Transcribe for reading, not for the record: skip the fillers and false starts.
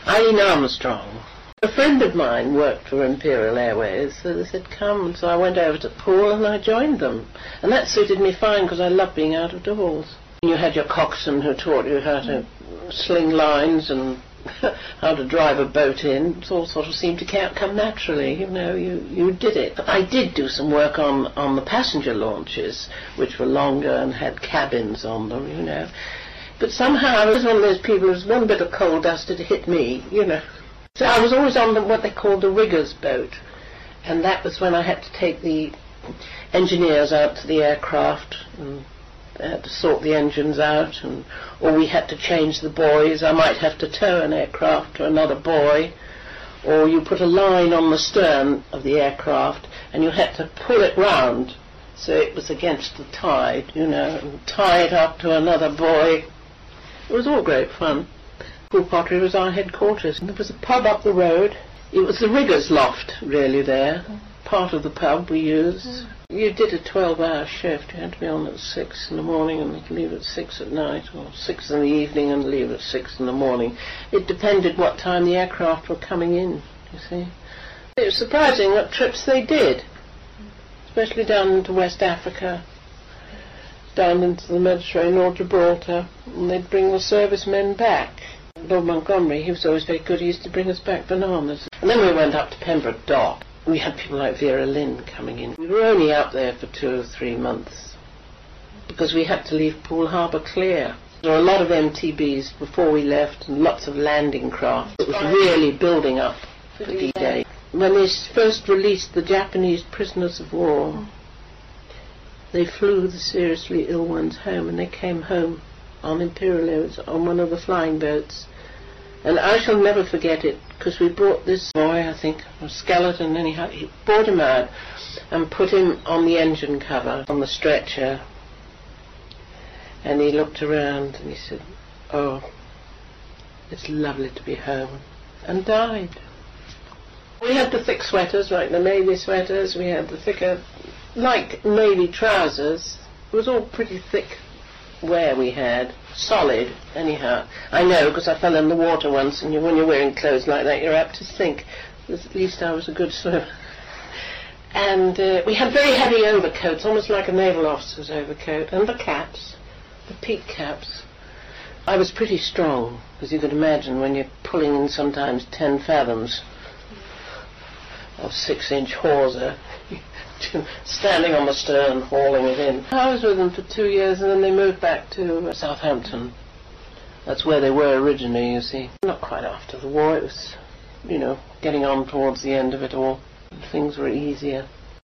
Eileen Armstrong. A friend of mine worked for Imperial Airways, so they said come, so I went over to Poole and I joined them. And that suited me fine because I loved being out of doors. You had your coxswain who taught you how to sling lines and how to drive a boat in. It all sort of seemed to come naturally, you know, you did it. I did do some work on the passenger launches, which were longer and had cabins on them, you know. But somehow I was one of those people who was one bit of coal dust had hit me, you know. So I was always on what they called the rigger's boat, and that was when I had to take the engineers out to the aircraft and they had to sort the engines out, or we had to change the buoys. I might have to tow an aircraft to another buoy, or you put a line on the stern of the aircraft and you had to pull it round so it was against the tide, you know, and tie it up to another buoy. It was all great fun. Poole Pottery was our headquarters. There was a pub up the road. It was the riggers' loft, really, there. Part of the pub we used. You did a 12-hour shift. You had to be on at 6 in the morning and leave at 6 at night, or 6 in the evening and leave at 6 in the morning. It depended what time the aircraft were coming in, you see. It was surprising what trips they did, especially down into West Africa, down into the Mediterranean or Gibraltar, and they'd bring the servicemen back. Lord Montgomery, he was always very good. He used to bring us back bananas. And then we went up to Pembroke Dock. We had people like Vera Lynn coming in. We were only out there for 2 or 3 months because we had to leave Poole Harbour clear. There were a lot of MTBs before we left and lots of landing craft. It was really building up for D-Day. When they first released the Japanese prisoners of war, they flew the seriously ill ones home, and they came home on Imperial Airways on one of the flying boats. And I shall never forget it, because we brought this boy, I think, a skeleton anyhow, he brought him out and put him on the engine cover, on the stretcher, and he looked around and he said, "Oh, it's lovely to be home," and died. We had the thick sweaters, like the Navy sweaters, we had the thicker, like Navy trousers. It was all pretty thick wear we had, solid anyhow. I know, because I fell in the water once, and when you're wearing clothes like that you're apt to sink. At least I was a good swimmer. And we had very heavy overcoats, almost like a naval officer's overcoat, and the caps, the peak caps. I was pretty strong, as you could imagine, when you're pulling in sometimes 10 fathoms of 6-inch hawser, standing on the stern, hauling it in. I was with them for 2 years, and then they moved back to Southampton. That's where they were originally, you see. Not quite after the war, it was, you know, getting on towards the end of it all. Things were easier.